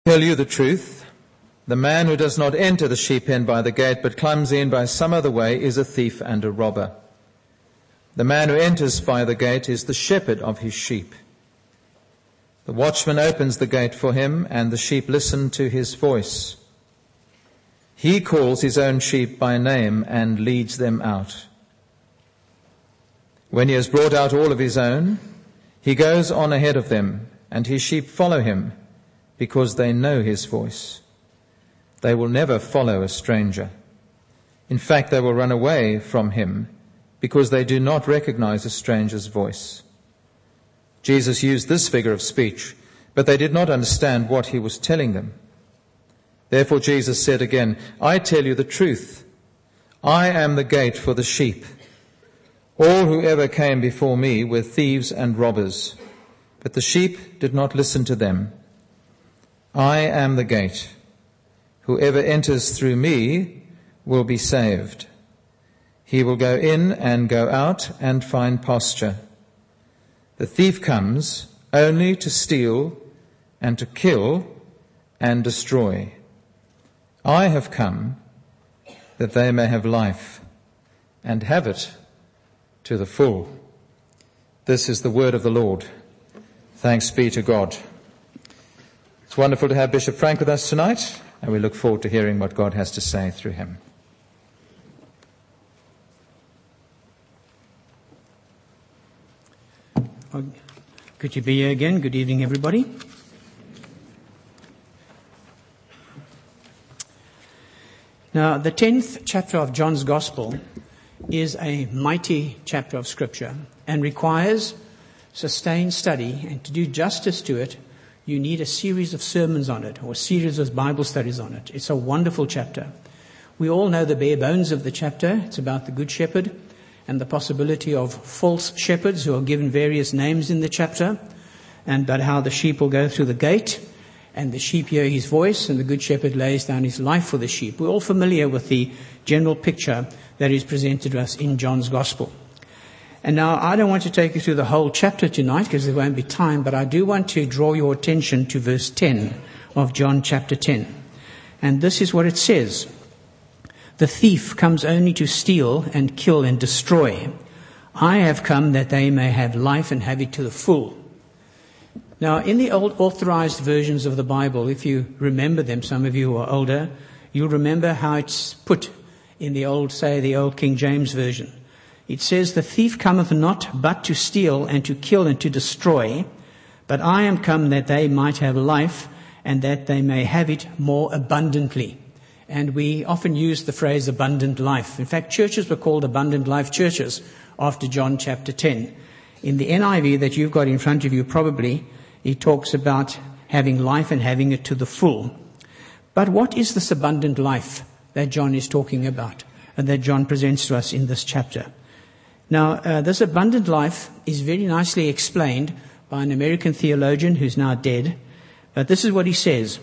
Tell you the truth, the man who does not enter the sheep pen by the gate, but climbs in by some other way, is a thief and a robber. The man who enters by the gate is the shepherd of his sheep. The watchman opens the gate for him, and the sheep listen to his voice. He calls his own sheep by name and leads them out. When he has brought out all of his own, he goes on ahead of them, and his sheep follow him, because they know his voice. They will never follow a stranger. In fact, they will run away from him, because they do not recognize a stranger's voice. Jesus used this figure of speech, but they did not understand what he was telling them. Therefore Jesus said again, I tell you the truth. I am the gate for the sheep. All who ever came before me were thieves and robbers, but the sheep did not listen to them. I am the gate. Whoever enters through me will be saved. He will go in and go out and find pasture. The thief comes only to steal and to kill and destroy. I have come that they may have life and have it to the full. This is the word of the Lord. Thanks be to God. It's wonderful to have Bishop Frank with us tonight, and we look forward to hearing what God has to say through him. Good to be here again. Good evening, everybody. Now, the 10th chapter of John's Gospel is a mighty chapter of Scripture and requires sustained study, and to do justice to it, you need a series of sermons on it or a series of Bible studies on it. It's a wonderful chapter. We all know the bare bones of the chapter. It's about the Good Shepherd and the possibility of false shepherds who are given various names in the chapter, and about how the sheep will go through the gate and the sheep hear his voice and the Good Shepherd lays down his life for the sheep. We're all familiar with the general picture that is presented to us in John's Gospel. And now I don't want to take you through the whole chapter tonight because there won't be time, but I do want to draw your attention to verse 10 of John chapter 10. And this is what it says. The thief comes only to steal and kill and destroy. I have come that they may have life and have it to the full. Now, in the old authorized versions of the Bible, if you remember them, some of you who are older, you'll remember how it's put in the old King James Version. It says, the thief cometh not but to steal and to kill and to destroy, but I am come that they might have life and that they may have it more abundantly. And we often use the phrase abundant life. In fact, churches were called abundant life churches after John chapter 10. In the NIV that you've got in front of you, probably, it talks about having life and having it to the full. But what is this abundant life that John is talking about and that John presents to us in this chapter? Now, this abundant life is very nicely explained by an American theologian who's now dead. But this is what he says.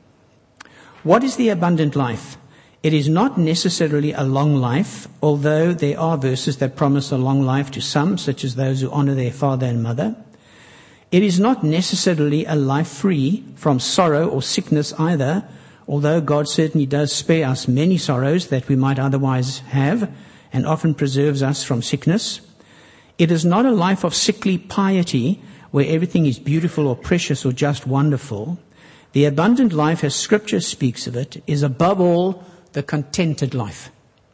What is the abundant life? It is not necessarily a long life, although there are verses that promise a long life to some, such as those who honor their father and mother. It is not necessarily a life free from sorrow or sickness either, although God certainly does spare us many sorrows that we might otherwise have, and often preserves us from sickness. It is not a life of sickly piety where everything is beautiful or precious or just wonderful. The abundant life, as Scripture speaks of it, is above all the contented life,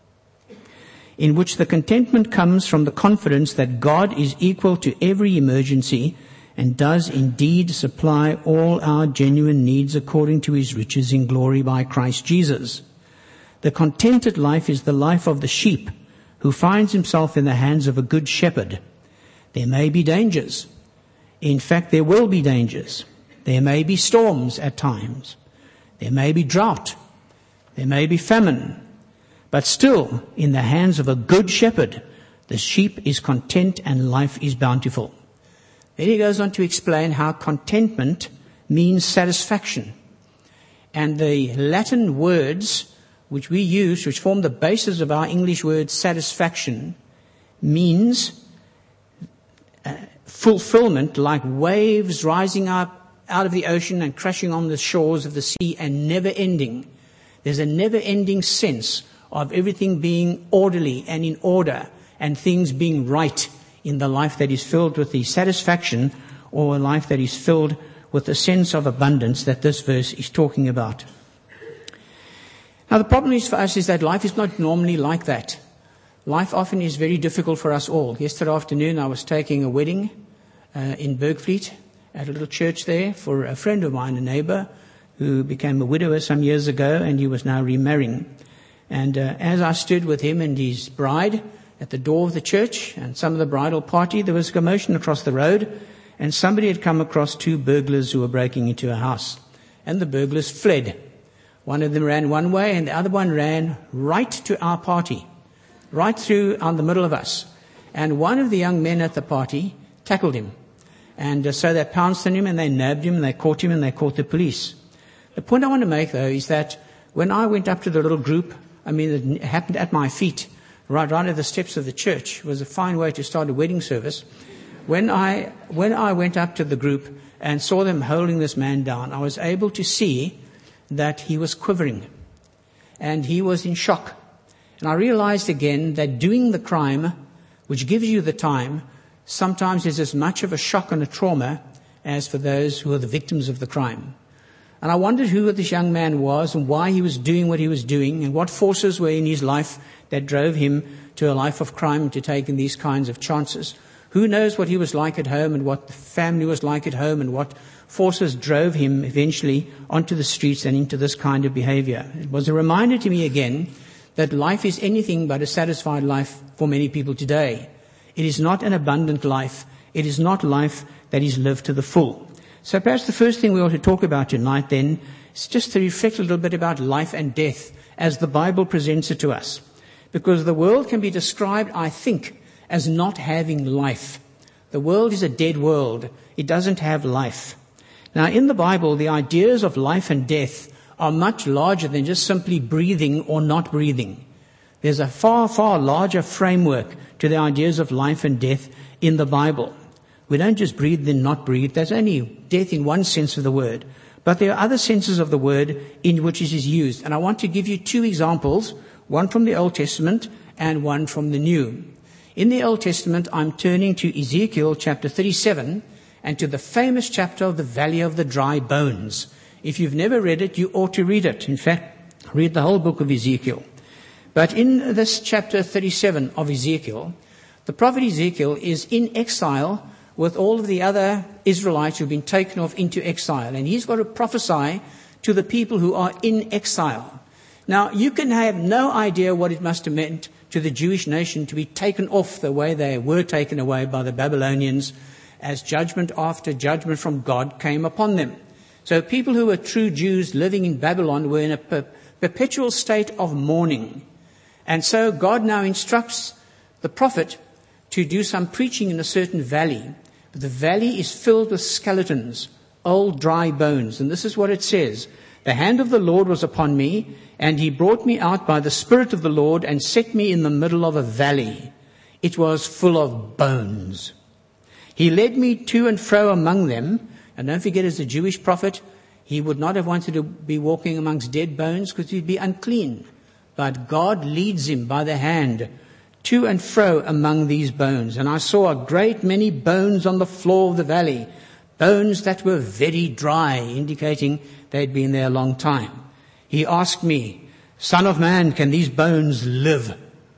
in which the contentment comes from the confidence that God is equal to every emergency and does indeed supply all our genuine needs according to his riches in glory by Christ Jesus. The contented life is the life of the sheep, who finds himself in the hands of a good shepherd. There may be dangers. In fact, there will be dangers. There may be storms at times. There may be drought. There may be famine. But still, in the hands of a good shepherd, the sheep is content and life is bountiful. Then he goes on to explain how contentment means satisfaction. And the Latin words which we use, which form the basis of our English word satisfaction, means fulfillment, like waves rising up out of the ocean and crashing on the shores of the sea and never ending. There's a never ending sense of everything being orderly and in order and things being right in the life that is filled with the satisfaction, or a life that is filled with the sense of abundance that this verse is talking about. Now the problem is for us is that life is not normally like that. Life often is very difficult for us all. Yesterday afternoon I was taking a wedding in Bergfleet at a little church there for a friend of mine, a neighbor, who became a widower some years ago, and he was now remarrying. And as I stood with him and his bride at the door of the church and some of the bridal party, there was a commotion across the road, and somebody had come across two burglars who were breaking into a house. And the burglars fled. One of them ran one way and the other one ran right to our party, right through on the middle of us. And one of the young men at the party tackled him. And so they pounced on him and they nabbed him and they caught him and they caught the police. The point I want to make, though, is that when I went up to the little group, it happened at my feet, right at the steps of the church. It was a fine way to start a wedding service. When I went up to the group and saw them holding this man down, I was able to see that he was quivering and he was in shock. And I realized again that doing the crime, which gives you the time, sometimes is as much of a shock and a trauma as for those who are the victims of the crime. And I wondered who this young man was and why he was doing what he was doing and what forces were in his life that drove him to a life of crime and to taking these kinds of chances. Who knows what he was like at home and what the family was like at home and what forces drove him eventually onto the streets and into this kind of behavior. It was a reminder to me again that life is anything but a satisfied life for many people today. It is not an abundant life. It is not life that is lived to the full. So perhaps the first thing we ought to talk about tonight then is just to reflect a little bit about life and death as the Bible presents it to us. Because the world can be described, I think, as not having life. The world is a dead world. It doesn't have life. Now in the Bible, the ideas of life and death are much larger than just simply breathing or not breathing. There's a far, far larger framework to the ideas of life and death in the Bible. We don't just breathe then not breathe. There's only death in one sense of the word. But there are other senses of the word in which it is used. And I want to give you two examples, one from the Old Testament and one from the New. In the Old Testament, I'm turning to Ezekiel chapter 37 and to the famous chapter of the Valley of the Dry Bones. If you've never read it, you ought to read it. In fact, read the whole book of Ezekiel. But in this chapter 37 of Ezekiel, the prophet Ezekiel is in exile with all of the other Israelites who've been taken off into exile. And he's got to prophesy to the people who are in exile. Now, you can have no idea what it must have meant to the Jewish nation to be taken off the way they were taken away by the Babylonians as judgment after judgment from God came upon them. So people who were true Jews living in Babylon were in a perpetual state of mourning. And so God now instructs the prophet to do some preaching in a certain valley. But the valley is filled with skeletons, old dry bones. And this is what it says. The hand of the Lord was upon me, and he brought me out by the Spirit of the Lord and set me in the middle of a valley. It was full of bones. He led me to and fro among them. And don't forget, as a Jewish prophet, he would not have wanted to be walking amongst dead bones because he'd be unclean. But God leads him by the hand to and fro among these bones. And I saw a great many bones on the floor of the valley, bones that were very dry, indicating they'd been there a long time. He asked me, Son of man, can these bones live?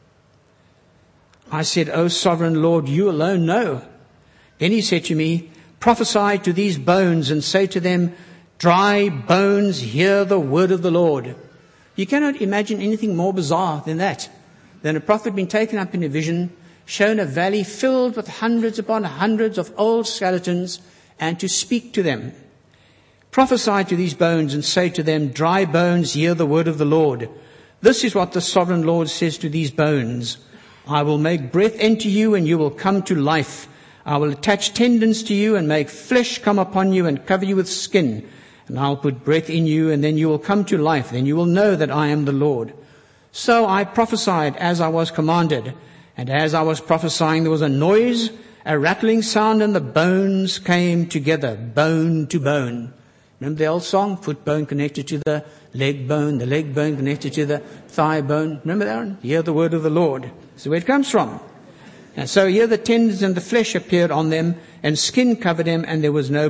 I said, O sovereign Lord, you alone know. Then he said to me, prophesy to these bones and say to them, dry bones, hear the word of the Lord. You cannot imagine anything more bizarre than that. Than a prophet being taken up in a vision, shown a valley filled with hundreds upon hundreds of old skeletons, and to speak to them. Prophesy to these bones and say to them, dry bones, hear the word of the Lord. This is what the sovereign Lord says to these bones. I will make breath enter you and you will come to life. I will attach tendons to you and make flesh come upon you and cover you with skin. And I'll put breath in you and then you will come to life. Then you will know that I am the Lord. So I prophesied as I was commanded. And as I was prophesying, there was a noise a rattling sound, and the bones came together, bone to bone. Remember the old song? Foot bone connected to the leg bone connected to the thigh bone. Remember that one? Hear the word of the Lord. That's where it comes from. And so here the tendons and the flesh appeared on them, and skin covered them, and there was no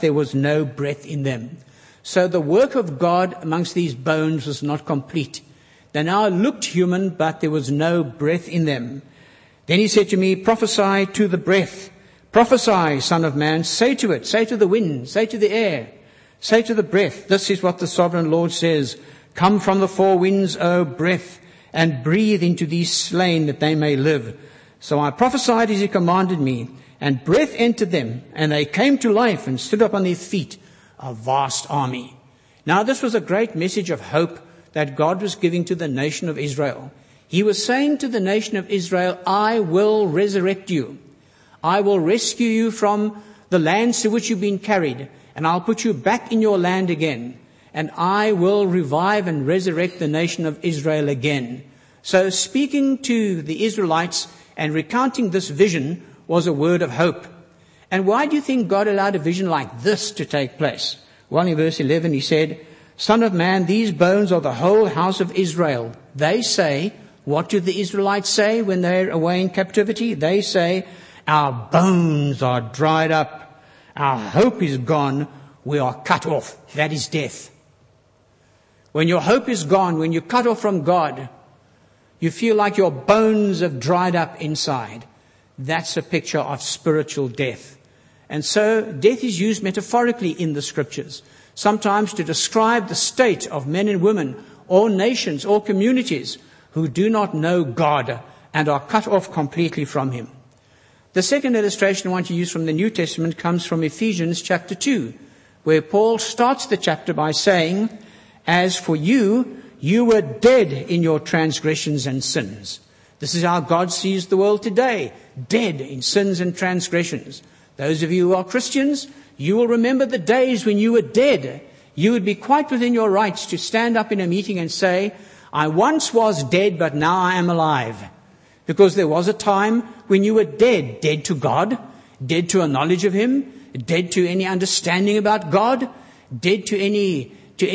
breath in them. So the work of God amongst these bones was not complete. They now looked human, but there was no breath in them. Then he said to me, prophesy to the breath. Prophesy, son of man, say to it, say to the wind, say to the air, say to the breath. This is what the sovereign Lord says. Come from the four winds, O breath, and breathe into these slain that they may live. So I prophesied as he commanded me, and breath entered them, and they came to life and stood up on their feet, a vast army. Now this was a great message of hope that God was giving to the nation of Israel. He was saying to the nation of Israel, I will resurrect you. I will rescue you from the lands to which you've been carried, and I'll put you back in your land again. And I will revive and resurrect the nation of Israel again. So speaking to the Israelites and recounting this vision was a word of hope. And why do you think God allowed a vision like this to take place? Well, in verse 11 he said, Son of man, these bones are the whole house of Israel. They say, what do the Israelites say when they're away in captivity? They say, our bones are dried up. Our hope is gone. We are cut off. That is death. When your hope is gone, when you're cut off from God, you feel like your bones have dried up inside. That's a picture of spiritual death. And so death is used metaphorically in the scriptures, sometimes to describe the state of men and women or nations or communities who do not know God and are cut off completely from him. The second illustration I want to use from the New Testament comes from Ephesians chapter 2, where Paul starts the chapter by saying, as for you, you were dead in your transgressions and sins. This is how God sees the world today, dead in sins and transgressions. Those of you who are Christians, you will remember the days when you were dead. You would be quite within your rights to stand up in a meeting and say, I once was dead, but now I am alive. Because there was a time when you were dead, dead to God, dead to a knowledge of him, dead to any understanding about God, dead to any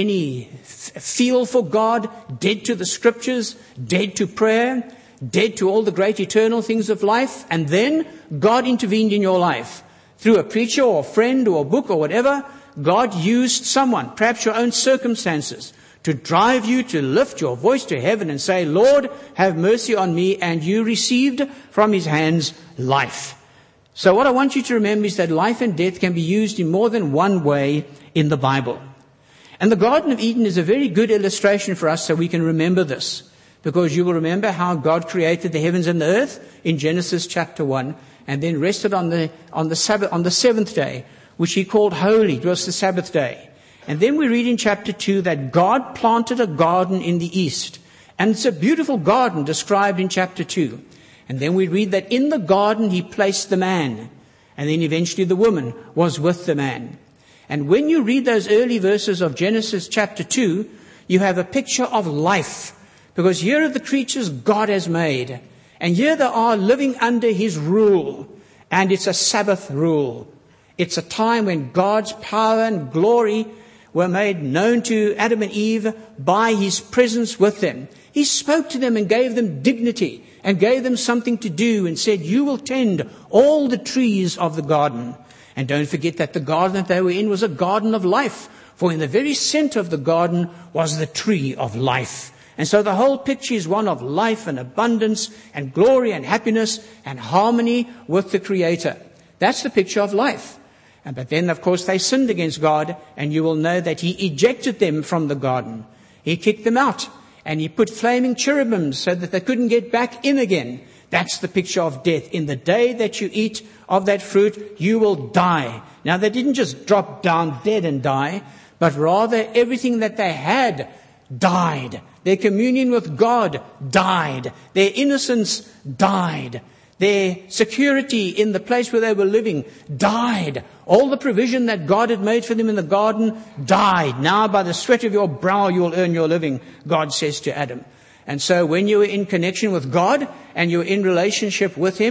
feel for God, dead to the scriptures, dead to prayer, dead to all the great eternal things of life. And then God intervened in your life through a preacher or a friend or a book or whatever. God used someone, perhaps your own circumstances, to drive you to lift your voice to heaven and say, Lord, have mercy on me. And you received from his hands life. So what I want you to remember is that life and death can be used in more than one way in the Bible. And the Garden of Eden is a very good illustration for us so we can remember this. Because you will remember how God created the heavens and the earth in Genesis chapter 1 and then rested on the seventh day, which he called holy. It was the Sabbath day. And then we read in chapter 2 that God planted a garden in the east. And it's a beautiful garden described in chapter 2. And then we read that in the garden he placed the man. And then eventually the woman was with the man. And when you read those early verses of Genesis chapter 2, you have a picture of life. Because here are the creatures God has made. And here they are living under his rule. And it's a Sabbath rule. It's a time when God's power and glory were made known to Adam and Eve by his presence with them. He spoke to them and gave them dignity and gave them something to do and said, you will tend all the trees of the garden. And don't forget that the garden that they were in was a garden of life. For in the very center of the garden was the tree of life. And so the whole picture is one of life and abundance and glory and happiness and harmony with the Creator. That's the picture of life. But then, of course, they sinned against God, and you will know that he ejected them from the garden. He kicked them out, and he put flaming cherubims so that they couldn't get back in again. That's the picture of death. In the day that you eat of that fruit, you will die. Now, they didn't just drop down dead and die, but rather everything that they had died. Their communion with God died. Their innocence died. Their security in the place where they were living died. All the provision that God had made for them in the garden died. Now by the sweat of your brow you will earn your living, God says to Adam. And so when you are in connection with God and you're in relationship with him,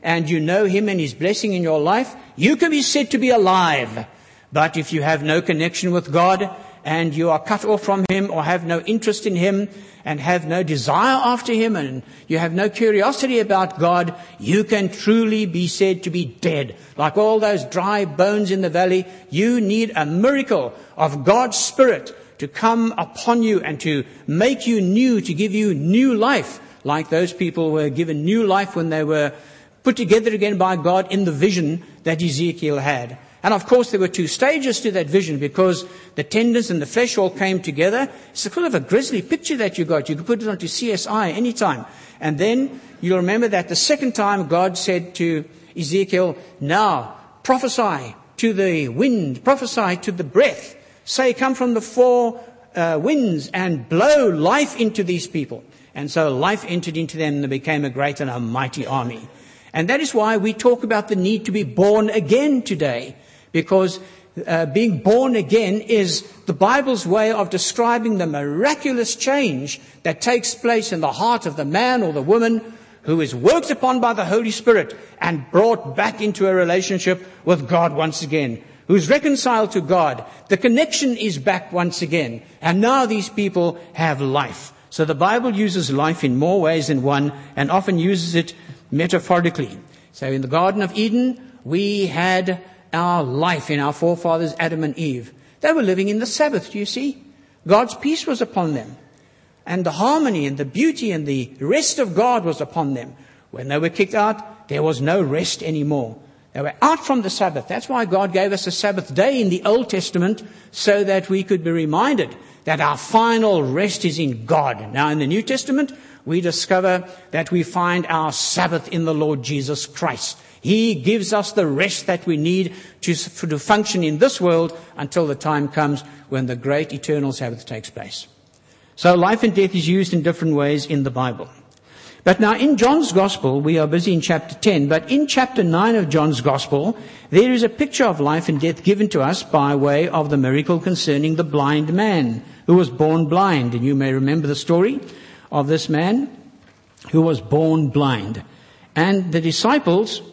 and you know him and his blessing in your life, you can be said to be alive. But if you have no connection with God and you are cut off from him or have no interest in him and have no desire after him and you have no curiosity about God, you can truly be said to be dead. Like all those dry bones in the valley, you need a miracle of God's Spirit to come upon you and to make you new, to give you new life, like those people were given new life when they were put together again by God in the vision that Ezekiel had. And of course there were two stages to that vision, because the tendons and the flesh all came together. It's a kind of a grisly picture that you got. You could put it onto CSI anytime. And then you'll remember that the second time God said to Ezekiel, now prophesy to the wind, prophesy to the breath. Say, come from the four winds and blow life into these people. And so life entered into them and they became a great and a mighty army. And that is why we talk about the need to be born again today. Because being born again is the Bible's way of describing the miraculous change that takes place in the heart of the man or the woman who is worked upon by the Holy Spirit and brought back into a relationship with God once again, who's reconciled to God. The connection is back once again. And now these people have life. So the Bible uses life in more ways than one, and often uses it metaphorically. So in the Garden of Eden, we had our life in our forefathers Adam and Eve. They were living in the Sabbath, do you see? God's peace was upon them. And the harmony and the beauty and the rest of God was upon them. When they were kicked out, there was no rest anymore. They were out from the Sabbath. That's why God gave us a Sabbath day in the Old Testament, so that we could be reminded that our final rest is in God. Now in the New Testament, we discover that we find our Sabbath in the Lord Jesus Christ. He gives us the rest that we need to function in this world until the time comes when the great eternal Sabbath takes place. So life and death is used in different ways in the Bible. But now in John's Gospel, we are busy in chapter 10, but in chapter 9 of John's Gospel, there is a picture of life and death given to us by way of the miracle concerning the blind man who was born blind. And you may remember the story of this man who was born blind. And the disciples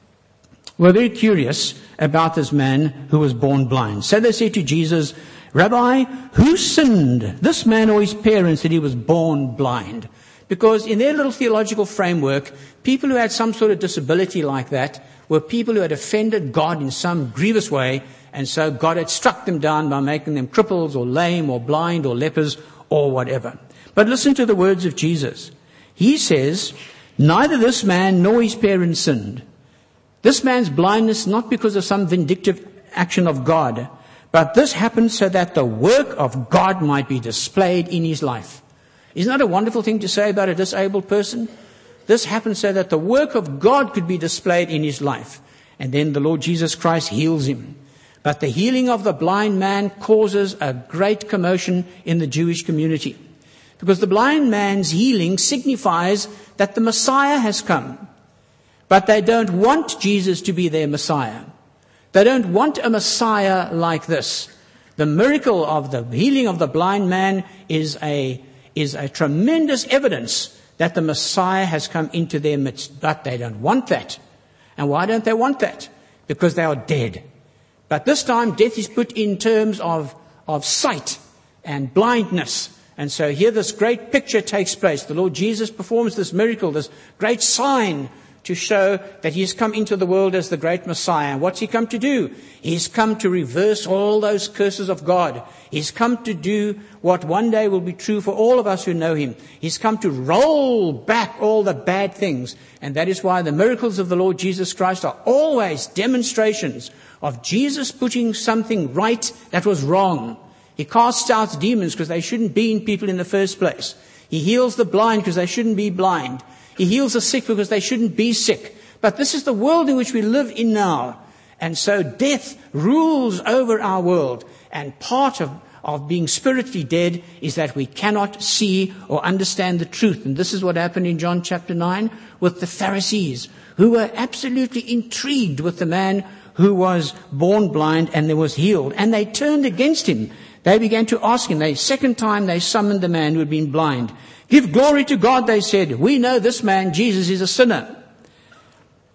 were very curious about this man who was born blind. So they said to Jesus, Rabbi, who sinned, this man or his parents, that he was born blind? Because in their little theological framework, people who had some sort of disability like that were people who had offended God in some grievous way, and so God had struck them down by making them cripples or lame or blind or lepers or whatever. But listen to the words of Jesus. He says, neither this man nor his parents sinned. This man's blindness not because of some vindictive action of God, but this happened so that the work of God might be displayed in his life. Isn't that a wonderful thing to say about a disabled person? This happened so that the work of God could be displayed in his life. And then the Lord Jesus Christ heals him. But the healing of the blind man causes a great commotion in the Jewish community. Because the blind man's healing signifies that the Messiah has come. But they don't want Jesus to be their Messiah. They don't want a Messiah like this. The miracle of the healing of the blind man is a tremendous evidence that the Messiah has come into their midst. But they don't want that. And why don't they want that? Because they are dead. But this time death is put in terms of sight and blindness. And so here this great picture takes place. The Lord Jesus performs this miracle, this great sign, to show that he has come into the world as the great Messiah. And what's he come to do? He's come to reverse all those curses of God. He's come to do what one day will be true for all of us who know him. He's come to roll back all the bad things. And that is why the miracles of the Lord Jesus Christ are always demonstrations of Jesus putting something right that was wrong. He casts out demons because they shouldn't be in people in the first place. He heals the blind because they shouldn't be blind. He heals the sick because they shouldn't be sick. But this is the world in which we live in now. And so death rules over our world. And part of being spiritually dead is that we cannot see or understand the truth. And this is what happened in John chapter 9 with the Pharisees, who were absolutely intrigued with the man who was born blind and was healed. And they turned against him. They began to ask him. The second time they summoned the man who had been blind. Give glory to God, they said. We know this man, Jesus, is a sinner.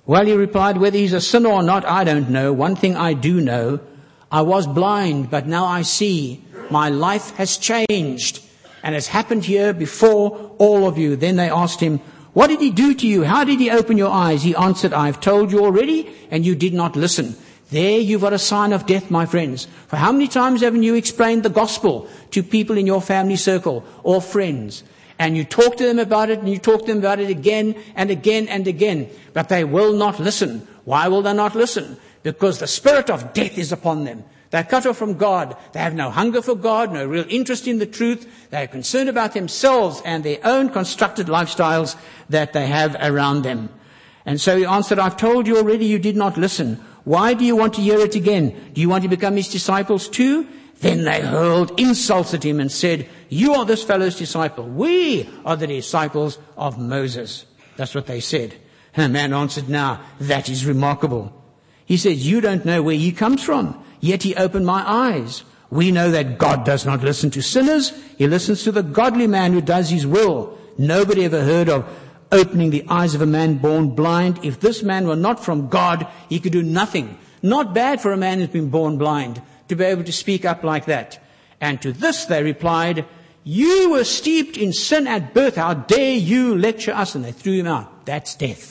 Well, he replied, whether he's a sinner or not, I don't know. One thing I do know, I was blind, but now I see. My life has changed and has happened here before all of you. Then they asked him, what did he do to you? How did he open your eyes? He answered, I've told you already, and you did not listen. There you've got a sign of death, my friends. For how many times haven't you explained the gospel to people in your family circle or friends? And you talk to them about it, and you talk to them about it again and again and again. But they will not listen. Why will they not listen? Because the spirit of death is upon them. They're cut off from God. They have no hunger for God, no real interest in the truth. They're concerned about themselves and their own constructed lifestyles that they have around them. And so he answered, I've told you already, you did not listen. Why do you want to hear it again? Do you want to become his disciples too? Then they hurled insults at him and said, you are this fellow's disciple. We are the disciples of Moses. That's what they said. And the man answered, now, that is remarkable. He said, you don't know where he comes from, yet he opened my eyes. We know that God does not listen to sinners. He listens to the godly man who does his will. Nobody ever heard of opening the eyes of a man born blind. If this man were not from God, he could do nothing. Not bad for a man who's been born blind to be able to speak up like that. And to this they replied, you were steeped in sin at birth. How dare you lecture us? And they threw him out. That's death.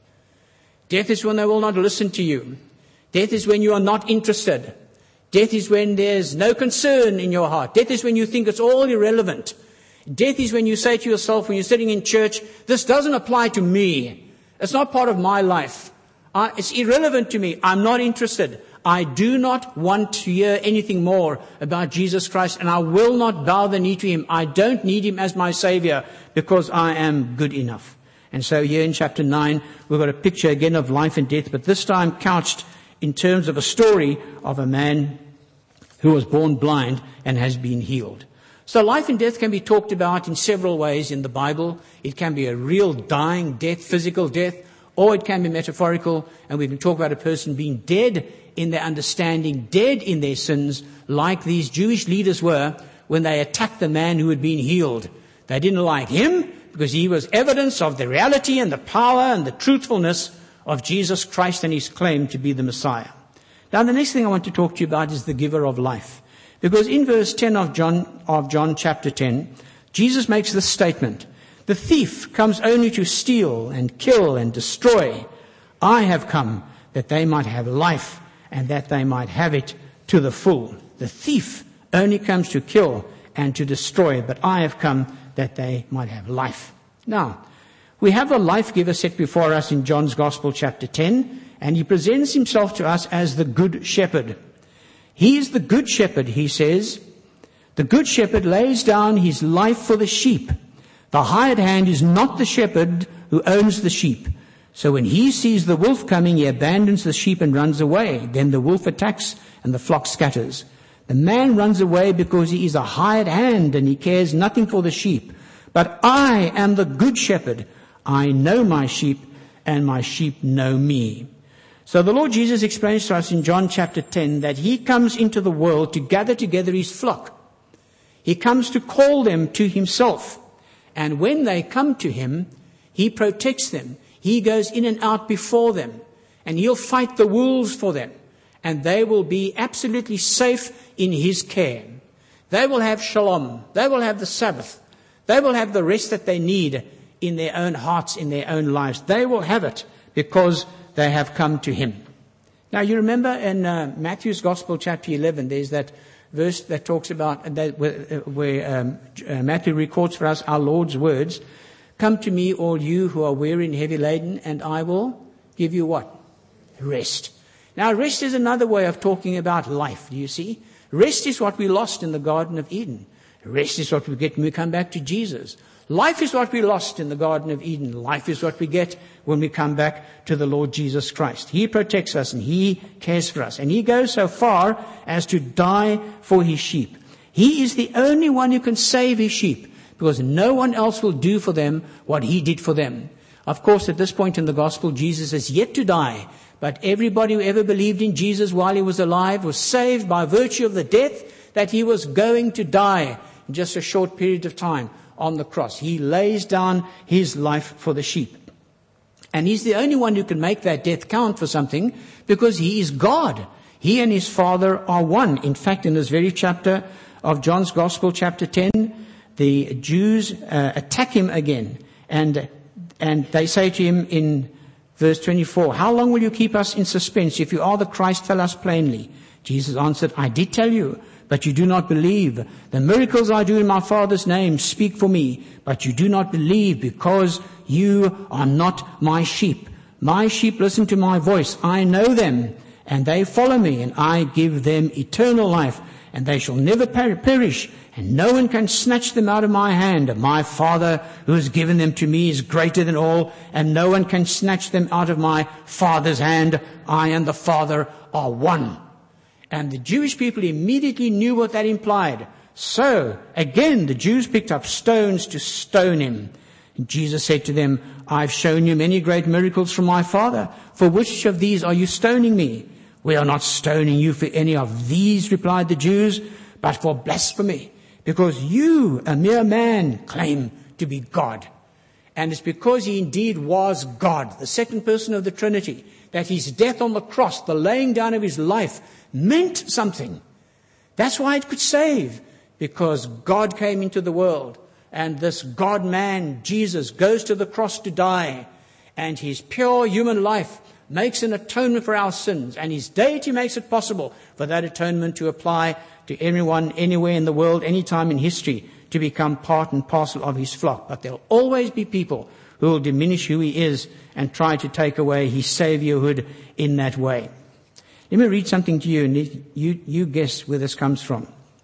Death is when they will not listen to you. Death is when you are not interested. Death is when there's no concern in your heart. Death is when you think it's all irrelevant. Death is when you say to yourself, when you're sitting in church, this doesn't apply to me. It's not part of my life. It's irrelevant to me. I'm not interested. I do not want to hear anything more about Jesus Christ, and I will not bow the knee to him. I don't need him as my Savior because I am good enough. And so here in chapter 9, we've got a picture again of life and death, but this time couched in terms of a story of a man who was born blind and has been healed. So life and death can be talked about in several ways in the Bible. It can be a real dying death, physical death, or it can be metaphorical, and we can talk about a person being dead in their understanding, dead in their sins, like these Jewish leaders were when they attacked the man who had been healed. They didn't like him because he was evidence of the reality and the power and the truthfulness of Jesus Christ and his claim to be the Messiah. Now the next thing I want to talk to you about is the giver of life. Because in verse 10 of John chapter 10, Jesus makes this statement, the thief comes only to steal and kill and destroy. I have come that they might have life and that they might have it to the full. The thief only comes to kill and to destroy, but I have come that they might have life. Now, we have a life giver set before us in John's Gospel chapter 10, and he presents himself to us as the Good Shepherd. He is the Good Shepherd, he says. The Good Shepherd lays down his life for the sheep. The hired hand is not the shepherd who owns the sheep. So when he sees the wolf coming, he abandons the sheep and runs away. Then the wolf attacks and the flock scatters. The man runs away because he is a hired hand and he cares nothing for the sheep. But I am the Good Shepherd. I know my sheep and my sheep know me. So the Lord Jesus explains to us in John chapter 10 that he comes into the world to gather together his flock. He comes to call them to himself. And when they come to him, he protects them. He goes in and out before them. And he'll fight the wolves for them. And they will be absolutely safe in his care. They will have shalom. They will have the Sabbath. They will have the rest that they need in their own hearts, in their own lives. They will have it because they have come to him. Now you remember in Matthew's Gospel chapter 11, there's that verse that talks about, where Matthew records for us our Lord's words, come to me all you who are weary and heavy laden, and I will give you what? Rest. Now rest is another way of talking about life, do you see? Rest is what we lost in the Garden of Eden. Rest is what we get when we come back to Jesus. Life is what we lost in the Garden of Eden. Life is what we get when we come back to the Lord Jesus Christ. He protects us and he cares for us. And he goes so far as to die for his sheep. He is the only one who can save his sheep because no one else will do for them what he did for them. Of course, at this point in the gospel, Jesus is yet to die. But everybody who ever believed in Jesus while he was alive was saved by virtue of the death that he was going to die in just a short period of time on the cross. He lays down his life for the sheep. And he's the only one who can make that death count for something, because he is God. He and his Father are one. In fact, in this very chapter of John's Gospel, chapter 10, the Jews attack him again. And they say to him in verse 24, "How long will you keep us in suspense? If you are the Christ, tell us plainly." Jesus answered, "I did tell you, but you do not believe. The miracles I do in my Father's name speak for me, but you do not believe because you are not my sheep. My sheep listen to my voice. I know them, and they follow me, and I give them eternal life, and they shall never perish, and no one can snatch them out of my hand. My Father who has given them to me is greater than all, and no one can snatch them out of my Father's hand. I and the Father are one." And the Jewish people immediately knew what that implied. So, again, the Jews picked up stones to stone him. And Jesus said to them, "I've shown you many great miracles from my Father. For which of these are you stoning me?" "We are not stoning you for any of these," replied the Jews, "but for blasphemy, because you, a mere man, claim to be God." And it's because he indeed was God, the second person of the Trinity, that his death on the cross, the laying down of his life, meant something. That's why it could save, because God came into the world, and this God-man, Jesus, goes to the cross to die, and his pure human life makes an atonement for our sins, and his deity makes it possible for that atonement to apply to everyone, anywhere in the world, any time in history, to become part and parcel of his flock. But there'll always be people who will diminish who he is and try to take away his saviourhood in that way. Let me read something to you, and you guess where this comes from.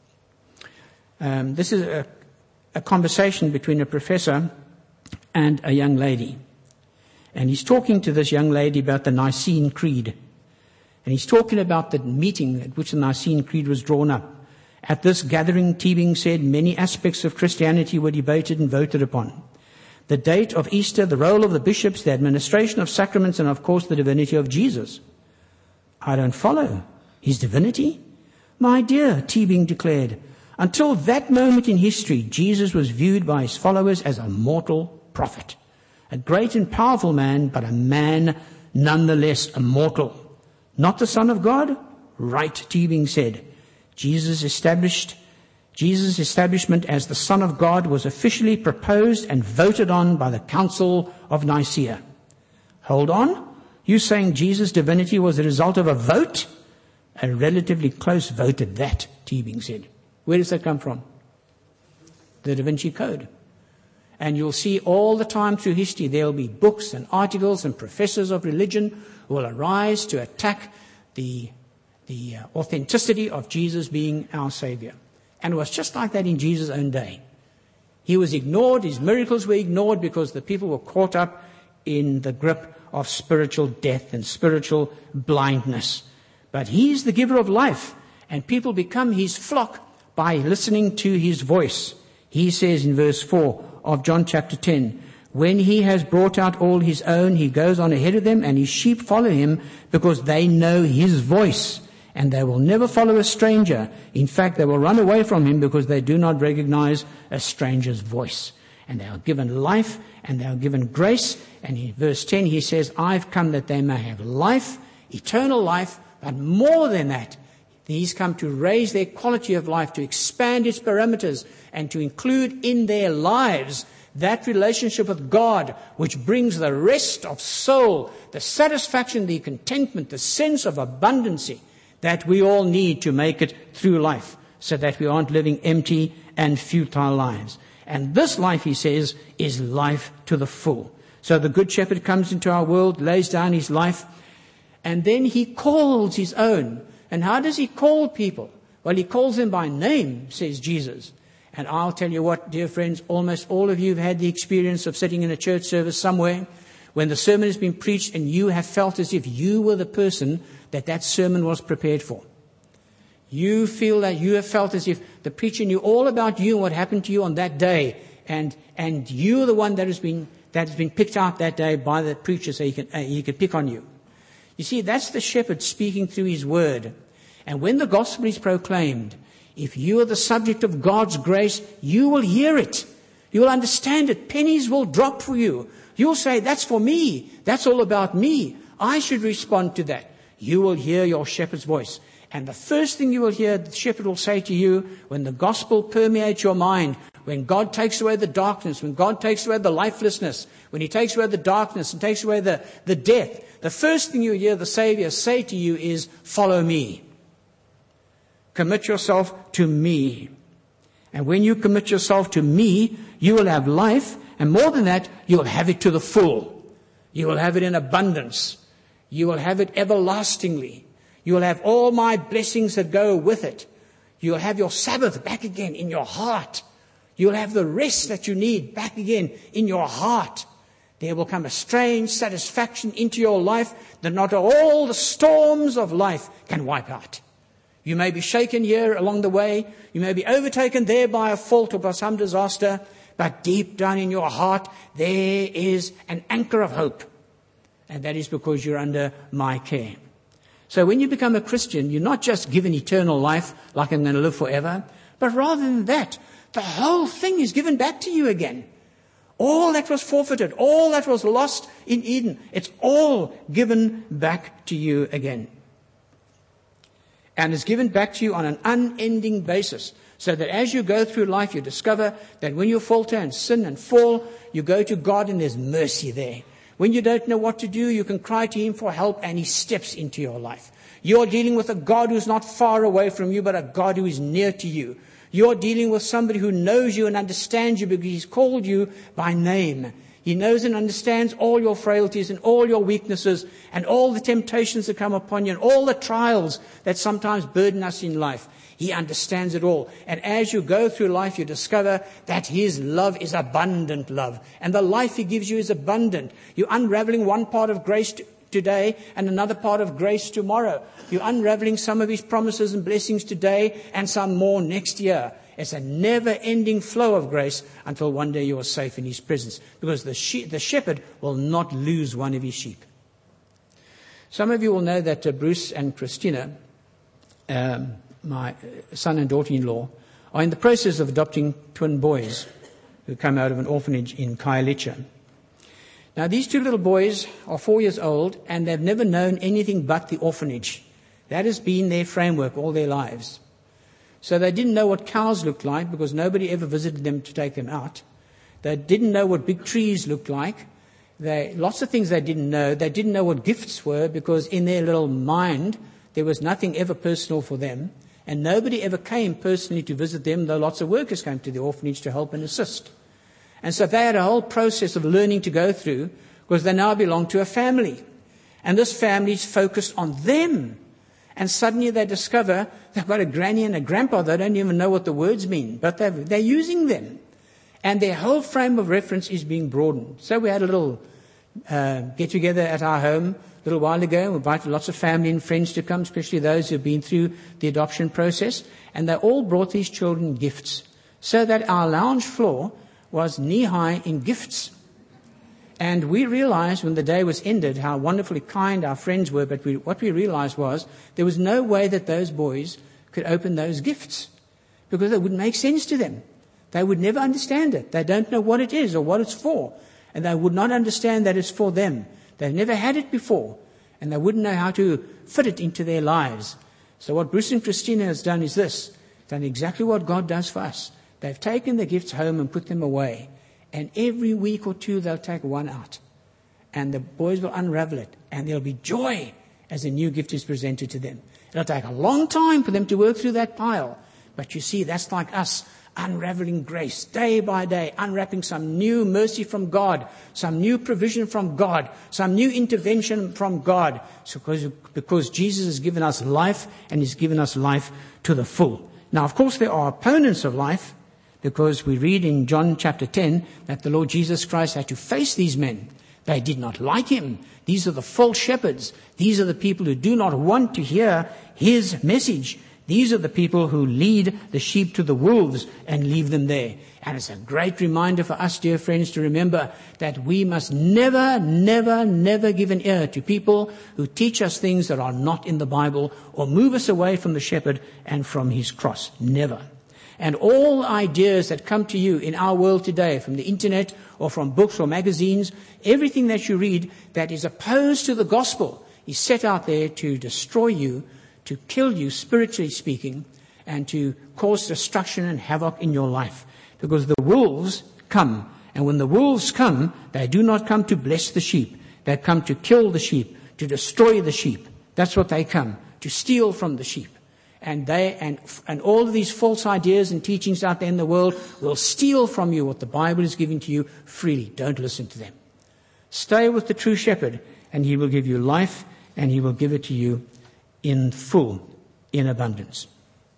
This is a conversation between a professor and a young lady. And he's talking to this young lady about the Nicene Creed. And he's talking about the meeting at which the Nicene Creed was drawn up. At this gathering, Teebing said, many aspects of Christianity were debated and voted upon. The date of Easter, the role of the bishops, the administration of sacraments, and of course the divinity of Jesus. "I don't follow. His divinity?" "My dear," Teebing declared, "until that moment in history, Jesus was viewed by his followers as a mortal prophet. A great and powerful man, but a man nonetheless a mortal. Not the Son of God?" "Right," Teebing said. Jesus' establishment as the Son of God was officially proposed and voted on by the Council of Nicaea. "Hold on. You saying Jesus' divinity was the result of a vote?" "A relatively close vote at that," Teebing said. Where does that come from? The Da Vinci Code. And you'll see all the time through history there will be books and articles and professors of religion who will arise to attack the authenticity of Jesus being our Savior. And it was just like that in Jesus' own day. He was ignored, his miracles were ignored because the people were caught up in the grip of spiritual death and spiritual blindness. But he's the giver of life, and people become his flock by listening to his voice. He says in verse 4 of John chapter 10, "When he has brought out all his own, he goes on ahead of them, and his sheep follow him because they know his voice, and they will never follow a stranger. In fact, they will run away from him because they do not recognize a stranger's voice." And they are given life, and they are given grace. And in verse 10 he says, "I've come that they may have life, eternal life, but more than that, he's come to raise their quality of life, to expand its parameters, and to include in their lives that relationship with God which brings the rest of soul, the satisfaction, the contentment, the sense of abundancy that we all need to make it through life, so that we aren't living empty and futile lives. And this life, he says, is life to the full. So the Good Shepherd comes into our world, lays down his life, and then he calls his own. And how does he call people? Well, he calls them by name, says Jesus. And I'll tell you what, dear friends, almost all of you have had the experience of sitting in a church service somewhere when the sermon has been preached and you have felt as if you were the person that sermon was prepared for. You feel that you have felt as if the preacher knew all about you and what happened to you on that day, and you're the one that has been picked out that day by the preacher so he could pick on you. You see, that's the shepherd speaking through his word. And when the gospel is proclaimed, if you are the subject of God's grace, you will hear it. You will understand it. Pennies will drop for you. You'll say, that's for me. That's all about me. I should respond to that. You will hear your shepherd's voice. And the first thing you will hear, the shepherd will say to you, when the gospel permeates your mind, when God takes away the darkness, when God takes away the lifelessness, when he takes away the darkness and takes away the death, the first thing you hear the Savior say to you is, follow me. Commit yourself to me. And when you commit yourself to me, you will have life. And more than that, you will have it to the full. You will have it in abundance. You will have it everlastingly. You will have all my blessings that go with it. You will have your Sabbath back again in your heart. You will have the rest that you need back again in your heart. There will come a strange satisfaction into your life that not all the storms of life can wipe out. You may be shaken here along the way. You may be overtaken there by a fault or by some disaster. But deep down in your heart, there is an anchor of hope. And that is because you're under my care. So when you become a Christian, you're not just given eternal life, like I'm going to live forever, but rather than that, the whole thing is given back to you again. All that was forfeited, all that was lost in Eden, it's all given back to you again. And it's given back to you on an unending basis, so that as you go through life, you discover that when you falter and sin and fall, you go to God and there's mercy there. When you don't know what to do, you can cry to him for help and he steps into your life. You're dealing with a God who's not far away from you, but a God who is near to you. You're dealing with somebody who knows you and understands you because he's called you by name. He knows and understands all your frailties and all your weaknesses and all the temptations that come upon you and all the trials that sometimes burden us in life. He understands it all. And as you go through life, you discover that his love is abundant love. And the life he gives you is abundant. You're unraveling one part of grace today and another part of grace tomorrow. You're unraveling some of his promises and blessings today and some more next year. It's a never-ending flow of grace until one day you are safe in his presence. Because the shepherd will not lose one of his sheep. Some of you will know that Bruce and Christina, my son and daughter-in-law, are in the process of adopting twin boys who come out of an orphanage in Khayelitsha. Now, these two little boys are 4 years old, and they've never known anything but the orphanage. That has been their framework all their lives. So they didn't know what cows looked like because nobody ever visited them to take them out. They didn't know what big trees looked like. Lots of things they didn't know. They didn't know what gifts were because in their little mind, there was nothing ever personal for them. And nobody ever came personally to visit them, though lots of workers came to the orphanage to help and assist. And so they had a whole process of learning to go through because they now belong to a family. And this family is focused on them. And suddenly they discover they've got a granny and a grandpa. They don't even know what the words mean, but they're using them. And their whole frame of reference is being broadened. So we had a little get-together at our home a little while ago. We invited lots of family and friends to come, especially those who have been through the adoption process. And they all brought these children gifts. So that our lounge floor was knee-high in gifts. And we realized when the day was ended how wonderfully kind our friends were, but what we realized was there was no way that those boys could open those gifts because it wouldn't make sense to them. They would never understand it. They don't know what it is or what it's for. And they would not understand that it's for them. They've never had it before. And they wouldn't know how to fit it into their lives. So what Bruce and Christina has done is this. Done exactly what God does for us. They've taken the gifts home and put them away. And every week or two, they'll take one out. And the boys will unravel it. And there'll be joy as a new gift is presented to them. It'll take a long time for them to work through that pile. But you see, that's like us unraveling grace day by day, unwrapping some new mercy from God, some new provision from God, some new intervention from God. So because Jesus has given us life and he's given us life to the full. Now, of course, there are opponents of life. Because we read in John chapter 10 that the Lord Jesus Christ had to face these men. They did not like him. These are the false shepherds. These are the people who do not want to hear his message. These are the people who lead the sheep to the wolves and leave them there. And it's a great reminder for us, dear friends, to remember that we must never, never, never give an ear to people who teach us things that are not in the Bible or move us away from the shepherd and from his cross. Never. And all ideas that come to you in our world today, from the internet or from books or magazines, everything that you read that is opposed to the gospel is set out there to destroy you, to kill you, spiritually speaking, and to cause destruction and havoc in your life. Because the wolves come. And when the wolves come, they do not come to bless the sheep. They come to kill the sheep, to destroy the sheep. That's what they come, to steal from the sheep. And all of these false ideas and teachings out there in the world will steal from you what the Bible is giving to you freely. Don't listen to them. Stay with the true shepherd, and he will give you life, and he will give it to you in full, in abundance.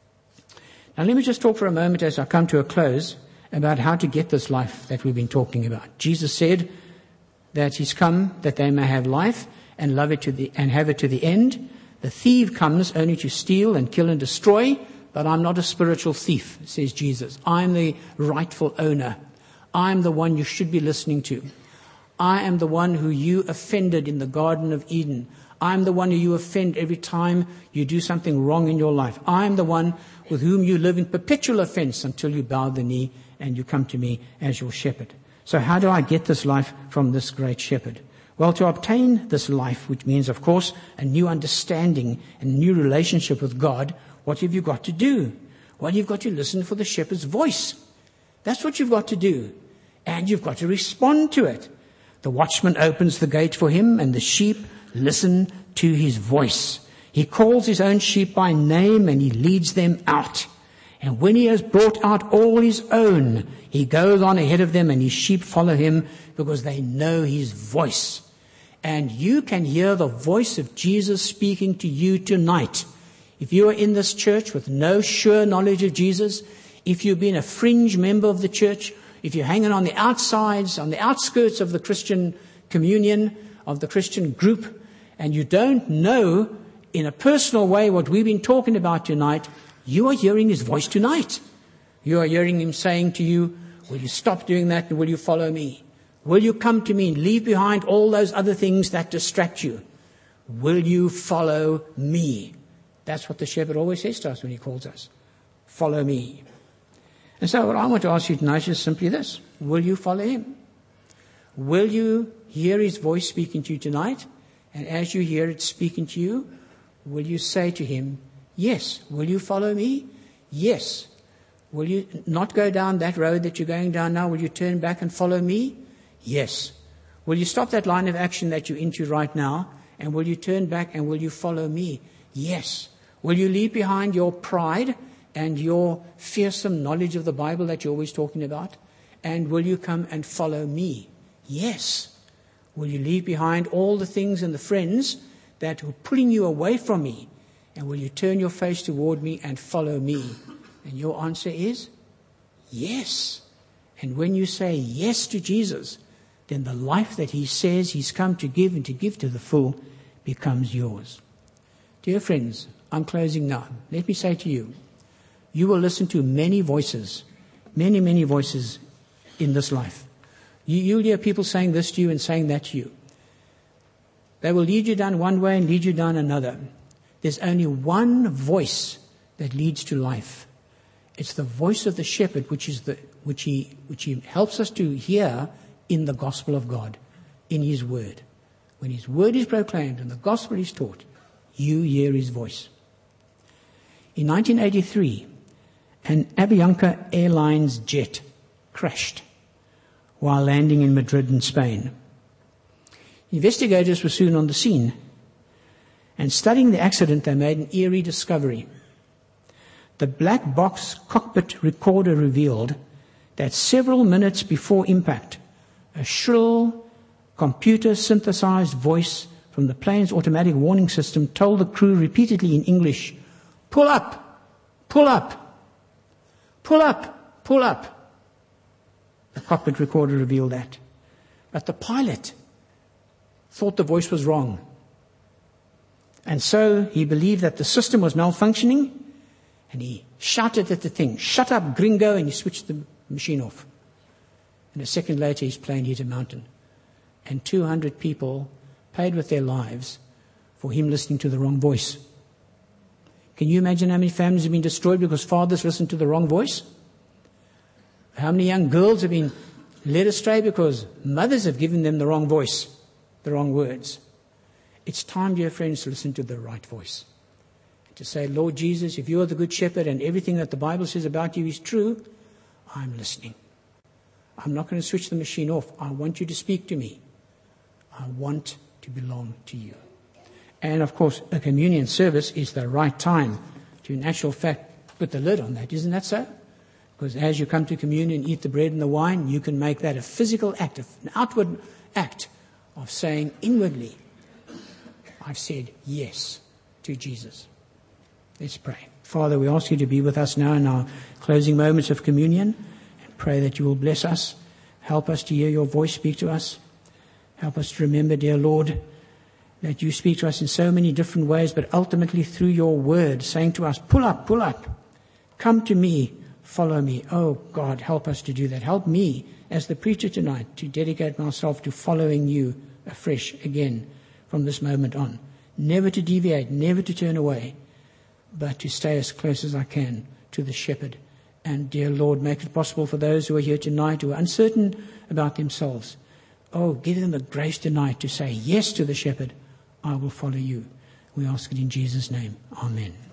Now let me just talk for a moment as I come to a close about how to get this life that we've been talking about. Jesus said that he's come that they may have life and love it and have it to the end. The thief comes only to steal and kill and destroy, but I'm not a spiritual thief, says Jesus. I'm the rightful owner. I'm the one you should be listening to. I am the one who you offended in the Garden of Eden. I'm the one who you offend every time you do something wrong in your life. I'm the one with whom you live in perpetual offense until you bow the knee and you come to me as your shepherd. So how do I get this life from this great shepherd? Well, to obtain this life, which means, of course, a new understanding and a new relationship with God, what have you got to do? Well, you've got to listen for the shepherd's voice. That's what you've got to do. And you've got to respond to it. The watchman opens the gate for him, and the sheep listen to his voice. He calls his own sheep by name, and he leads them out. And when he has brought out all his own, he goes on ahead of them, and his sheep follow him because they know his voice. And you can hear the voice of Jesus speaking to you tonight. If you are in this church with no sure knowledge of Jesus, if you've been a fringe member of the church, if you're hanging on the outsides, on the outskirts of the Christian communion, of the Christian group, and you don't know in a personal way what we've been talking about tonight, you are hearing his voice tonight. You are hearing him saying to you, will you stop doing that and will you follow me? Will you come to me and leave behind all those other things that distract you? Will you follow me? That's what the shepherd always says to us when he calls us. Follow me. And so what I want to ask you tonight is simply this. Will you follow him? Will you hear his voice speaking to you tonight? And as you hear it speaking to you, will you say to him, yes. Will you follow me? Yes. Will you not go down that road that you're going down now? Will you turn back and follow me? Yes. Will you stop that line of action that you're into right now? And will you turn back and will you follow me? Yes. Will you leave behind your pride and your fearsome knowledge of the Bible that you're always talking about? And will you come and follow me? Yes. Will you leave behind all the things and the friends that are pulling you away from me? And will you turn your face toward me and follow me? And your answer is yes. And when you say yes to Jesus, then the life that he says he's come to give and to give to the full becomes yours. Dear friends, I'm closing now. Let me say to you, you will listen to many voices, many, many voices in this life. You'll hear people saying this to you and saying that to you. They will lead you down one way and lead you down another. There's only one voice that leads to life. It's the voice of the shepherd, which he helps us to hear in the gospel of God, in his word. When his word is proclaimed and the gospel is taught, you hear his voice. In 1983, an Avianca Airlines jet crashed while landing in Madrid in Spain. Investigators were soon on the scene, and studying the accident, they made an eerie discovery. The black box cockpit recorder revealed that several minutes before impact, a shrill, computer-synthesized voice from the plane's automatic warning system told the crew repeatedly in English, "Pull up, pull up, pull up, pull up." The cockpit recorder revealed that. But the pilot thought the voice was wrong. And so he believed that the system was malfunctioning, and he shouted at the thing, "Shut up, gringo," and he switched the machine off. And a second later, his plane hit a mountain. And 200 people paid with their lives for him listening to the wrong voice. Can you imagine how many families have been destroyed because fathers listened to the wrong voice? How many young girls have been led astray because mothers have given them the wrong voice, the wrong words? It's time, dear friends, to listen to the right voice. To say, Lord Jesus, if you are the good shepherd and everything that the Bible says about you is true, I'm listening. I'm not going to switch the machine off. I want you to speak to me. I want to belong to you. And of course, a communion service is the right time to, in actual fact, put the lid on that. Isn't that so? Because as you come to communion, eat the bread and the wine, you can make that a physical act, an outward act of saying inwardly, I've said yes to Jesus. Let's pray. Father, we ask you to be with us now in our closing moments of communion, and pray that you will bless us. Help us to hear your voice speak to us. Help us to remember, dear Lord, that you speak to us in so many different ways, but ultimately through your word, saying to us, pull up, come to me, follow me. Oh God, help us to do that. Help me as the preacher tonight to dedicate myself to following you afresh again from this moment on. Never to deviate, never to turn away, but to stay as close as I can to the shepherd. And dear Lord, make it possible for those who are here tonight who are uncertain about themselves. Oh, give them the grace tonight to say yes to the shepherd. I will follow you. We ask it in Jesus' name. Amen.